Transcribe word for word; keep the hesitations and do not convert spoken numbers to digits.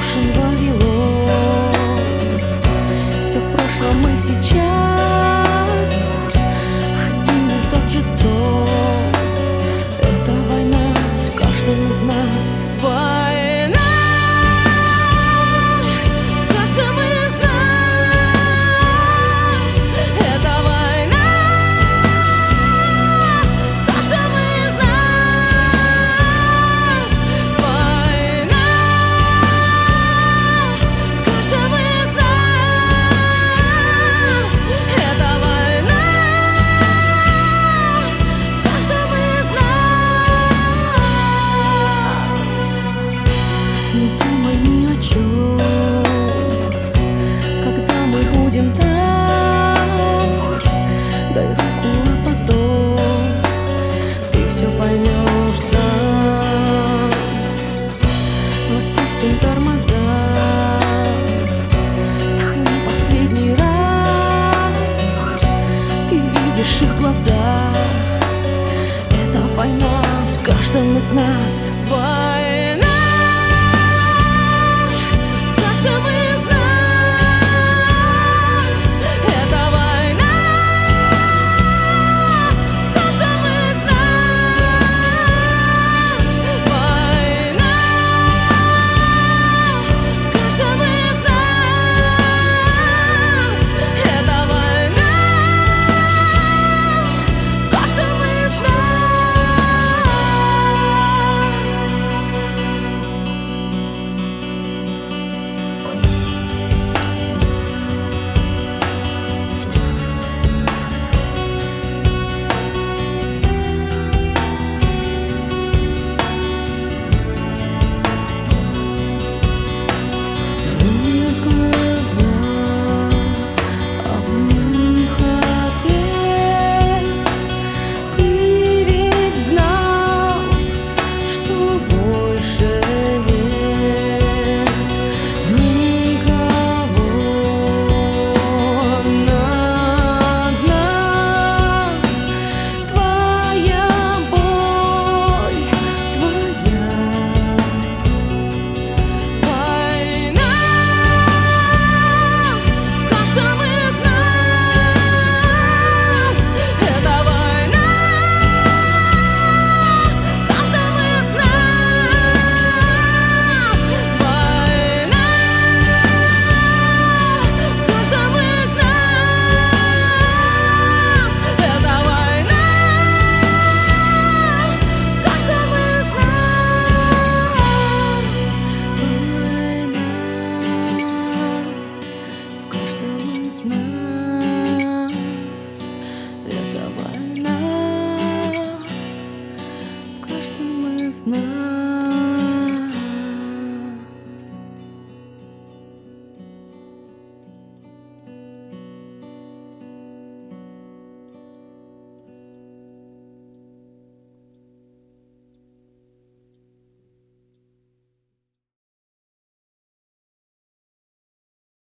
разрушен Вавилон. Все в прошлом и сейчас один и тот же сон. Это война в каждом из нас. Война в каждом из нас. Это война в каждом из нас. Война в каждом из нас. Это война в каждом из нас. Не думай ни о чем, когда мы будем там. Дай руку, а потом ты все поймешь сам. Отпустим тормоза, вдохни последний раз. Ты видишь их глаза. Это война в каждом из нас. Война